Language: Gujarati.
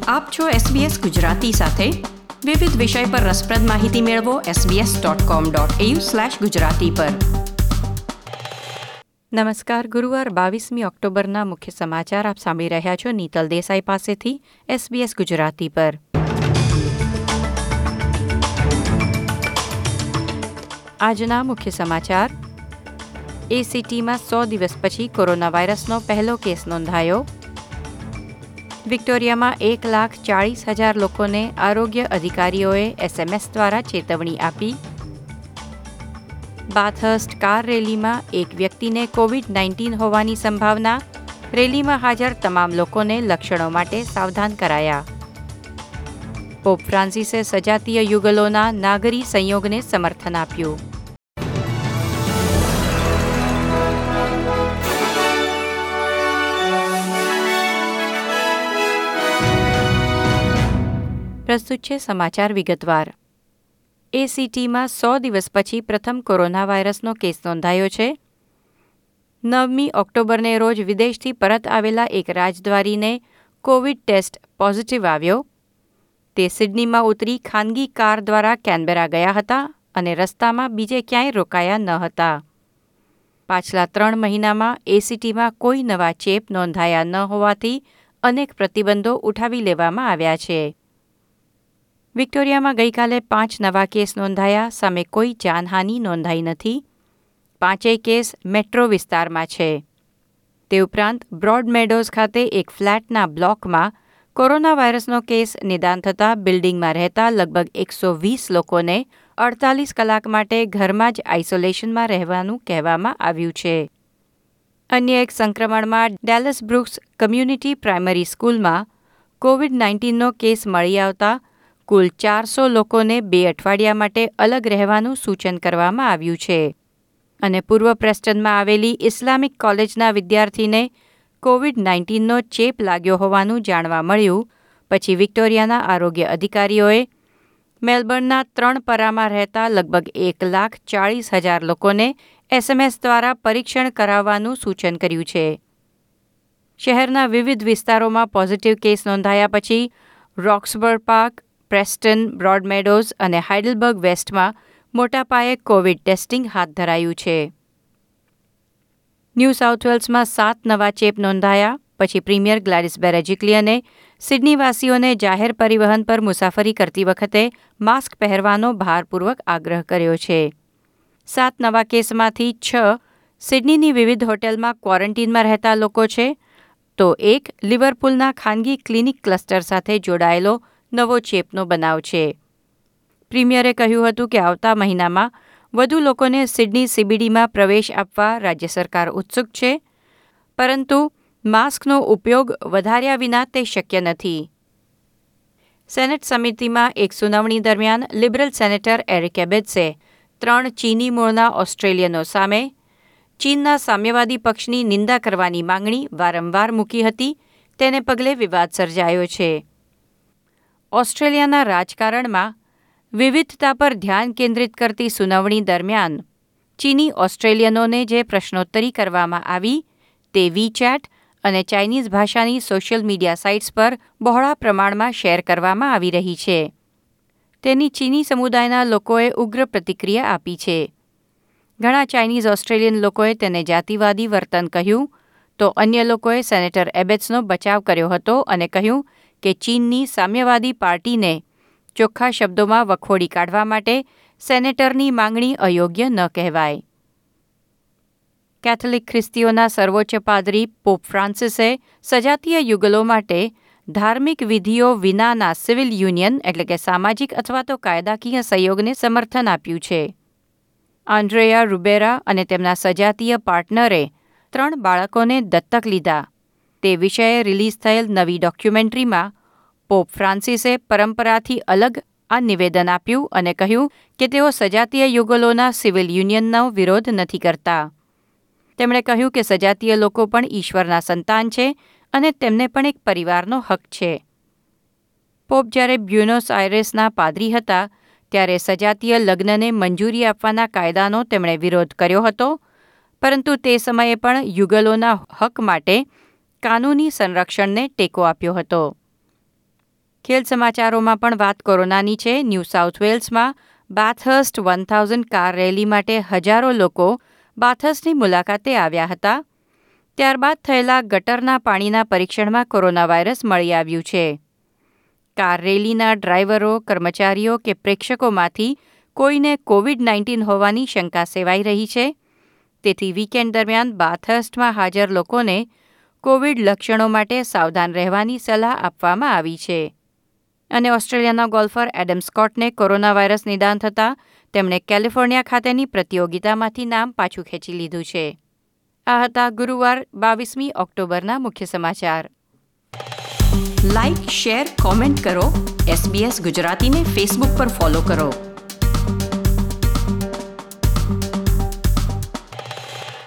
આપ છો SBS ગુજરાતી સાથે. વિવિધ વિષય પર રસપ્રદ માહિતી મેળવો sbs.com.au/gujarati પર. નમસ્કાર. ગુરુવાર 22મી ઓક્ટોબરના મુખ્ય સમાચાર આપ સાંભળી રહ્યા છો નીતલ દેસાઈ પાસેથી SBS ગુજરાતી પર. આજના મુખ્ય સમાચાર. ACTમાં 100 દિવસ પછી કોરોના વાયરસનો પહેલો કેસ નોંધાયો. વિક્ટોરિયામાં 1,40,000 લોકોને આરોગ્ય અધિકારીઓએ SMS દ્વારા ચેતવણી આપી. બાથર્સ્ટ કાર રેલીમાં એક વ્યક્તિને COVID-19 હોવાની સંભાવના. રેલીમાં હાજર તમામ લોકોને લક્ષણો માટે સાવધાન કરાયા. પોપ ફ્રાન્સિસે સજાતીય યુગલોના નાગરી સંયોગને સમર્થન આપ્યું. પ્રસ્તુત છે સમાચાર વિગતવાર. ACTમાં 100 દિવસ પછી પ્રથમ કોરોના વાયરસનો કેસ નોંધાયો છે. 9મી ઓક્ટોબરને રોજ વિદેશથી પરત આવેલા એક રાજદ્વારીને કોવિડ ટેસ્ટ પોઝિટિવ આવ્યો. તે સિડનીમાં ઉતરી ખાનગી કાર દ્વારા કેનબેરા ગયા હતા અને રસ્તામાં બીજે ક્યાંય રોકાયા ન હતા. પાછલા 3 મહિનામાં ACTમાં કોઈ નવા ચેપ નોંધાયા ન હોવાથી અનેક પ્રતિબંધો ઉઠાવી લેવામાં આવ્યા છે. વિક્ટોરિયામાં ગઈકાલે 5 નવા કેસ નોંધાયા. સામે કોઈ જાનહાનિ નોંધાઈ નથી. 5 કેસ મેટ્રો વિસ્તારમાં છે. તે ઉપરાંત બ્રોડમેડોઝ ખાતે એક ફ્લેટના બ્લોકમાં કોરોના વાયરસનો કેસ નિદાન થતાં બિલ્ડિંગમાં રહેતા લગભગ 120 લોકોને 48 કલાક માટે ઘરમાં જ આઇસોલેશનમાં રહેવાનું કહેવામાં આવ્યું છે. અન્ય એક સંક્રમણમાં ડેલસ બ્રુક્સ કમ્યુનિટી પ્રાઇમરી સ્કૂલમાં COVID-19નો કેસ મળી આવતા કુલ 400 લોકોને 2 અઠવાડિયા માટે અલગ રહેવાનું સૂચન કરવામાં આવ્યું છે. અને પૂર્વ પ્રેસ્ટનમાં આવેલી ઇસ્લામિક કોલેજના વિદ્યાર્થીને COVID-19નો ચેપ લાગ્યો હોવાનું જાણવા મળ્યું પછી વિક્ટોરિયાના આરોગ્ય અધિકારીઓએ મેલબર્નના 3 પરામાં રહેતા લગભગ 1,40,000 લોકોને SMS દ્વારા પરીક્ષણ કરાવવાનું સૂચન કર્યું છે. શહેરના વિવિધ વિસ્તારોમાં પોઝિટિવ કેસ નોંધાયા પછી રોક્સબર્ગ પાર્ક, પ્રેસ્ટન, બ્રોડમેડોઝ અને હાઇડલબર્ગ વેસ્ટમાં મોટા પાયે કોવિડ ટેસ્ટિંગ હાથ ધરાયું છે. ન્યૂ સાઉથ વેલ્સમાં 7 નવા ચેપ નોંધાયા પછી પ્રીમિયર ગ્લેડિસ બેરેજિક્લિયને સિડનીવાસીઓને જાહેર પરિવહન પર મુસાફરી કરતી વખતે માસ્ક પહેરવાનો ભારપૂર્વક આગ્રહ કર્યો છે. 7 નવા કેસમાંથી 6 સિડનીની વિવિધ હોટેલમાં ક્વોરન્ટીનમાં રહેતા લોકો છે, તો એક લિવરપૂલના ખાનગી ક્લિનિક ક્લસ્ટર સાથે જોડાયેલો નવો ચેપનો બનાવ છે. પ્રીમિયરે કહ્યું હતું કે આવતા મહિનામાં વધુ લોકોને સિડની CBDમાં પ્રવેશ આપવા રાજ્ય સરકાર ઉત્સુક છે, પરંતુ માસ્કનો ઉપયોગ વધાર્યા વિના તે શક્ય નથી. સેનેટ સમિતિમાં એક સુનાવણી દરમિયાન લિબરલ સેનેટર એરિક એબેટ્સે 3 ચીની મૂળના ઓસ્ટ્રેલિયનો સામે ચીનના સામ્યવાદી પક્ષની નિંદા કરવાની માંગણી વારંવાર મૂકી હતી. તેને પગલે વિવાદ સર્જાયો છે. ઓસ્ટ્રેલિયાના રાજકારણમાં વિવિધતા પર ધ્યાન કેન્દ્રિત કરતી સુનાવણી દરમિયાન ચીની ઓસ્ટ્રેલિયનોને જે પ્રશ્નોત્તરી કરવામાં આવી તે WeChat અને ચાઇનીઝ ભાષાની સોશિયલ મીડિયા સાઇટ્સ પર બહોળા પ્રમાણમાં શેર કરવામાં આવી રહી છે. તેની ચીની સમુદાયના લોકોએ ઉગ્ર પ્રતિક્રિયા આપી છે. ઘણા ચાઇનીઝ ઓસ્ટ્રેલિયન લોકોએ તેને જાતિવાદી વર્તન કહ્યું, તો અન્ય લોકોએ સેનેટર એબેટ્સનો બચાવ કર્યો હતો અને કહ્યું કે ચીનની સામ્યવાદી પાર્ટીને ચોખ્ખા શબ્દોમાં વખોડી કાઢવા માટે સેનેટરની માંગણી અયોગ્ય ન કહેવાય. કેથોલિક ખ્રિસ્તીઓના સર્વોચ્ચ પાદરી પોપ ફ્રાન્સિસે સજાતીય યુગલો માટે ધાર્મિક વિધિઓ વિનાના સિવિલ યુનિયન એટલે કે સામાજિક અથવા તો કાયદાકીય સહયોગને સમર્થન આપ્યું છે. આન્ડ્રેયા રૂબેરા અને તેમના સજાતીય પાર્ટનરે 3 બાળકોને દત્તક લીધા. તે વિષયે રિલીઝ થયેલ નવી ડોક્યુમેન્ટરીમાં પોપ ફ્રાન્સિસે પરંપરાથી અલગ આ નિવેદન આપ્યું અને કહ્યું કે તેઓ સજાતીય યુગલોના સિવિલ યુનિયનનો વિરોધ નથી કરતા. તેમણે કહ્યું કે સજાતીય લોકો પણ ઈશ્વરના સંતાન છે અને તેમને પણ એક પરિવારનો હક છે. પોપ જ્યારે બ્યુનોસ આયરેસના પાદરી હતા ત્યારે સજાતીય લગ્નને મંજૂરી આપવાના કાયદાનો તેમણે વિરોધ કર્યો હતો, પરંતુ તે સમયે પણ યુગલોના હક માટે કાનૂની સંરક્ષણને ટેકો આપ્યો હતો. ખેલ સમાચારોમાં પણ વાત કોરોનાની છે. ન્યૂ સાઉથ વેલ્સમાં બાથહર્સ્ટ 1000 કાર રેલી માટે હજારો લોકો બાથહર્સ્ટની મુલાકાતે આવ્યા હતા. ત્યારબાદ થયેલા ગટરના પાણીના પરીક્ષણમાં કોરોના વાયરસ મળી આવ્યું છે. કાર રેલીના ડ્રાઈવરો, કર્મચારીઓ કે પ્રેક્ષકોમાંથી કોઈને કોવિડ-19 હોવાની શંકા સેવાઈ રહી છે. તેથી વીકેન્ડ દરમિયાન બાથહર્સ્ટમાં હાજર લોકોને કોવિડ લક્ષણો માટે સાવધાન રહેવાની સલાહ આપવામાં આવી છે. અને ઓસ્ટ્રેલિયાના ગોલ્ફર એડમ સ્કોટને કોરોના વાયરસ નિદાન થતાં તેમણે કેલિફોર્નિયા ખાતેની પ્રતિયોગિતામાંથી નામ પાછું ખેંચી લીધું છે. આ હતા ગુરુવાર 22મી ઓક્ટોબરના મુખ્ય સમાચાર. લાઇક, શેર, કોમેન્ટ કરો. SBS ગુજરાતીને ફેસબુક પર ફોલો કરો.